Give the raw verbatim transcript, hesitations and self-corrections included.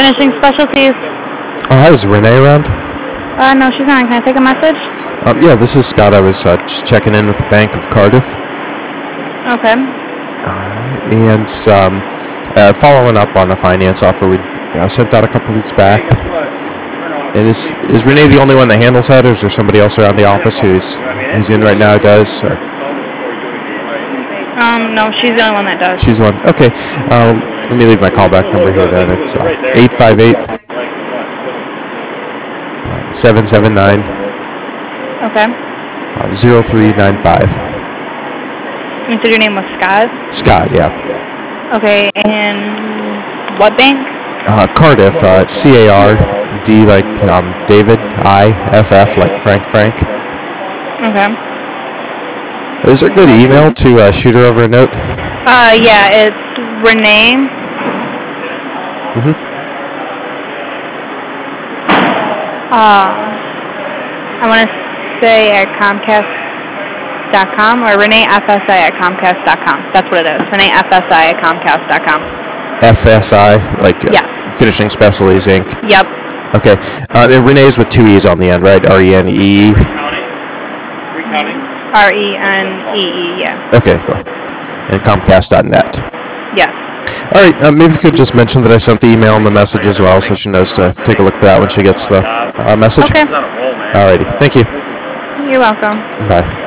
Finishing Specialties. Oh, hi, is Renee around? Uh, no, she's not. Can I take a message? Um, yeah, this is Scott. I was uh, just checking in with the Bank of Cardiff. Okay. Uh, and um, uh, following up on a finance offer we uh, sent out a couple weeks back. And is is Renee the only one that handles that, or is there somebody else around the office who's who's in right now does? Or? Um, no, she's the only one that does. She's the one. Okay. Um, let me leave my callback number here then. It's uh, eight five eight, seven seven nine, Okay. uh, zero three nine five. You said your name was Scott? Scott, yeah. Okay, and what bank? Uh, Cardiff, uh, C A R D like um, David, I, F F like Frank Frank. Okay. Is there a good email to uh, shoot her over a note? Uh, yeah, it's Renee. Mm-hmm. Uh, I want to say at Comcast dot com or Renee F S I at Comcast dot com. That's what it is. Renee F S I at Comcast dot com. F S I, like uh, yes. Finishing Specialties, Incorporated. Yep. Okay. Uh, Renee's with two E's on the end, right? R E N E E? R E N E E, yeah. Okay, cool. And Comcast dot net. Yes. All right, uh, maybe you could just mention that I sent the email and the message as well, so she knows to take a look at that when she gets the uh, message. Okay. All righty. Thank you. You're welcome. Bye.